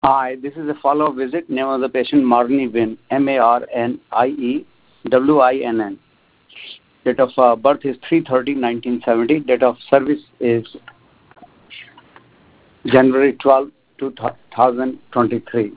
Hi, this is a follow-up visit. Name of the patient Marnie Win, Marniewinn. Date of birth is 3/30/1970. Date of service is January 12, 2023.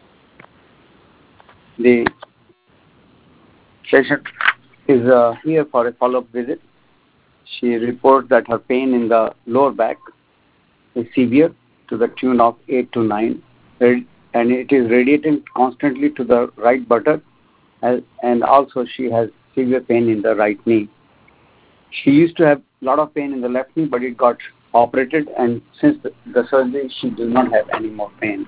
The patient is here for a follow-up visit. She reports that her pain in the lower back is severe to the tune of 8 to 9, and it is radiating constantly to the right buttock, and also she has severe pain in the right knee. She used to have a lot of pain in the left knee, but it got operated, and since the surgery, she does not have any more pain.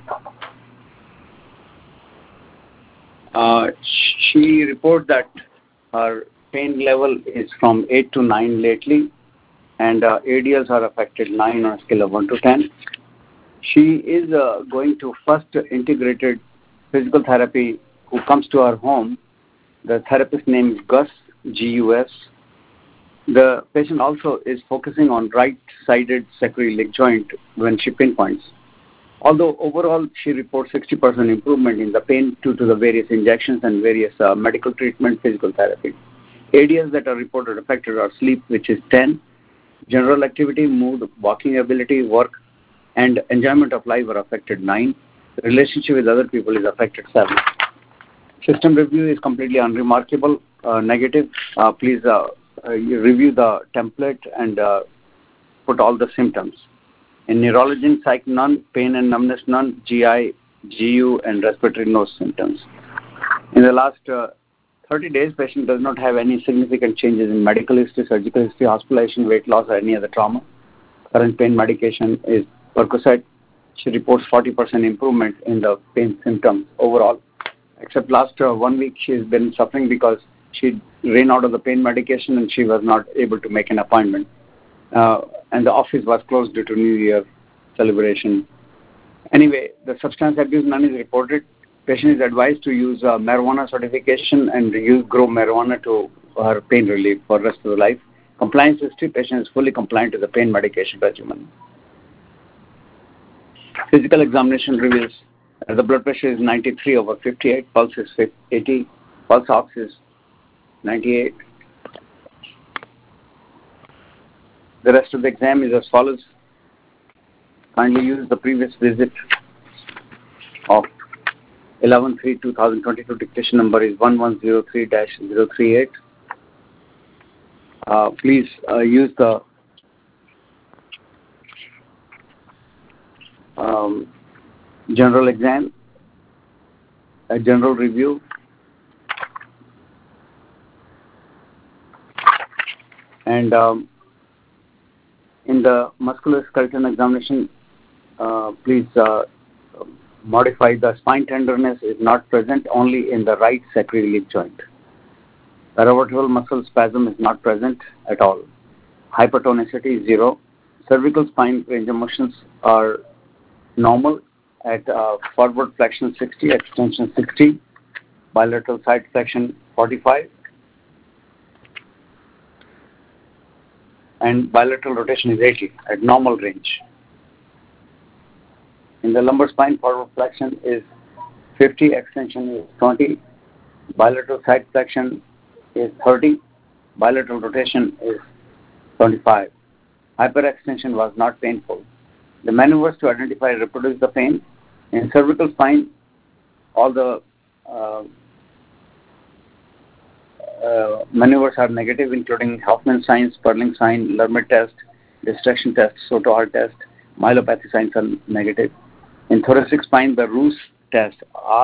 She reports that her pain level is from 8 to 9 lately, and ADLs are affected 9 on a scale of 1 to 10. She is going to first integrated physical therapy who comes to her home. The therapist name is Gus, G-U-S. The patient also is focusing on right-sided sacroiliac joint when she pinpoints. Although overall she reports 60% improvement in the pain due to the various injections and various medical treatment, physical therapy. ADLs that are reported affected are sleep, which is 10, general activity, mood, walking ability, work, and enjoyment of life are affected 9. Relationship with other people is affected 7. System review is completely unremarkable, negative. Please you review the template and put all the symptoms. In neurology and psych, none. Pain and numbness, none. GI, GU, and respiratory, no symptoms. In the last 30 days, patient does not have any significant changes in medical history, surgical history, hospitalization, weight loss, or any other trauma. Current pain medication is Percocet. She reports 40% improvement in the pain symptoms overall. Except last 1 week, she has been suffering because she ran out of the pain medication and she was not able to make an appointment. And the office was closed due to New Year celebration. Anyway, the substance abuse, none is reported. Patient is advised to use marijuana certification and grow marijuana to her pain relief for the rest of the life. Compliance history, patient is fully compliant to the pain medication regimen. Physical examination reveals the blood pressure is 93/58, pulse is 80, pulse ox is 98. The rest of the exam is as follows. Kindly use the previous visit of 11/3/2022. Dictation number is 1103-038. Please use the general exam, a general review, and in the musculoskeletal examination, please modify the spine tenderness is not present, only in the right sacroiliac joint. Paravertebral muscle spasm is not present at all. Hypertonicity is 0. Cervical spine range of motions are normal at forward flexion 60, extension 60, bilateral side flexion 45, and bilateral rotation is 80 at normal range. In the lumbar spine, forward flexion is 50, extension is 20, bilateral side flexion is 30, bilateral rotation is 25. Hyperextension was not painful. The maneuvers to identify and reproduce the pain. In cervical spine, all the maneuvers are negative, including Hoffman sign, Sperling sign, Lermit test, distraction test, Soto-Hart test, myelopathy signs are negative. In thoracic spine, the Roos test,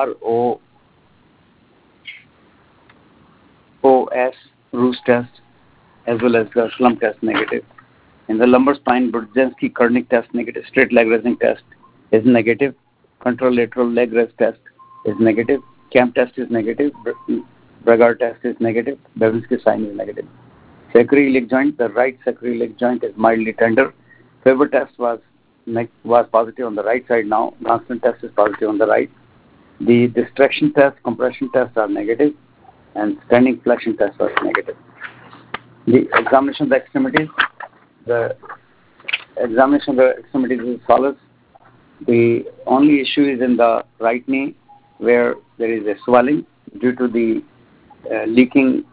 R-O-O-S, Roos test, as well as the slump test negative. In the lumbar spine, Brudzinski-Kernick test negative, straight leg raising test is negative, contralateral leg raise test is negative, Camp test is negative, Bragard test is negative, Babinski sign is negative. Sacroiliac joint, the right sacroiliac joint is mildly tender. Faber test was positive on the right side now. Branston test is positive on the right. The distraction test, compression tests are negative, and standing flexion tests are negative. The examination of the extremities is as follows. The only issue is in the right knee where there is a swelling due to the leaking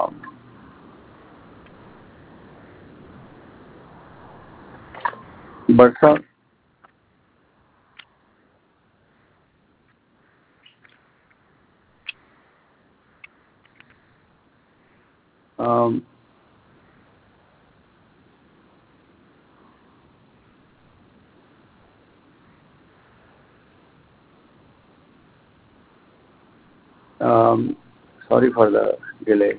bursa. Um, Sorry for the delay.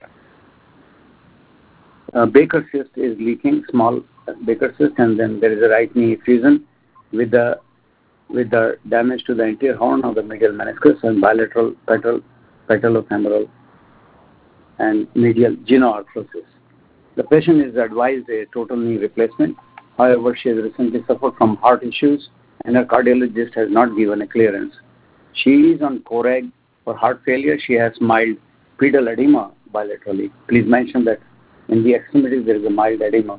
Baker cyst is leaking, small Baker cyst, and then there is a right knee effusion with the damage to the anterior horn of the medial meniscus and bilateral patellofemoral and medial genoarthrosis. The patient is advised a total knee replacement. However, she has recently suffered from heart issues and her cardiologist has not given a clearance. She is on Coreg for heart failure. She has mild pedal edema bilaterally. Please mention that in the extremities there is a mild edema.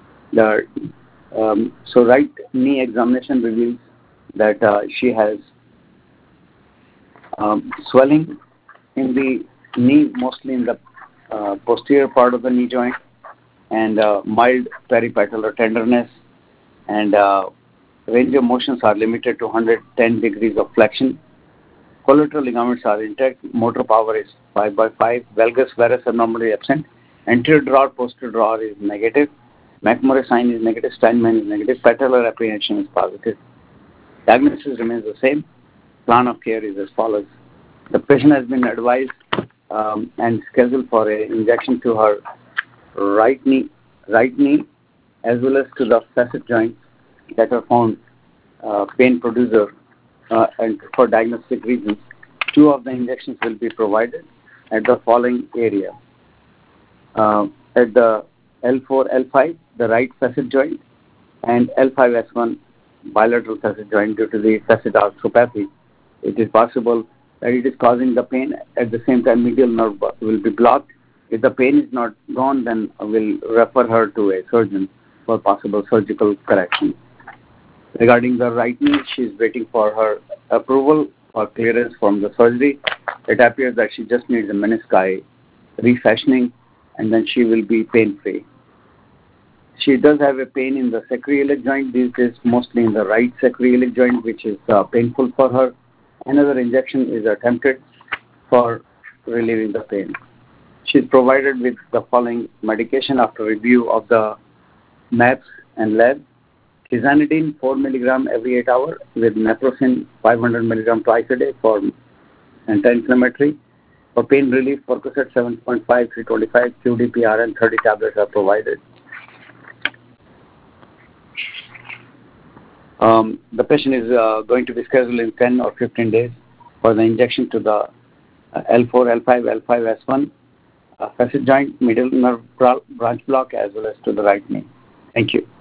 So right knee examination reveals that she has swelling in the knee, mostly in the posterior part of the knee joint, and mild peripatellar tenderness, and range of motions are limited to 110 degrees of flexion. Collateral ligaments are intact. Motor power is 5/5. Valgus varus abnormally absent. Anterior drawer, posterior drawer is negative. McMurray sign is negative. Steinman is negative. Patellar apprehension is positive. Diagnosis remains the same. Plan of care is as follows. The patient has been advised and scheduled for an injection to her right knee as well as to the facet joints that are found pain producer and for diagnostic reasons. 2 of the injections will be provided at the following area. At the L4, L5, the right facet joint, and L5S1 bilateral facet joint due to the facet arthropathy. It is possible that it is causing the pain. At the same time, medial nerve will be blocked. If the pain is not gone, then we'll refer her to a surgeon for possible surgical correction. Regarding the right knee, she is waiting for her approval or clearance from the surgery. It appears that she just needs a menisci refashioning, and then she will be pain-free. She does have a pain in the sacroiliac joint these days, mostly in the right sacroiliac joint, which is painful for her. Another injection is attempted for relieving the pain. She is provided with the following medication after review of the MAPS and lab. Tizanidine 4 mg every 8 hours with naproxen 500 mg twice a day for anti-inflammatory. For pain relief, Percocet 7.5, 325, QDPR and 30 tablets are provided. The patient is going to be scheduled in 10 or 15 days for the injection to the L4, L5, L5S1 facet joint, medial nerve branch block, as well as to the right knee. Thank you.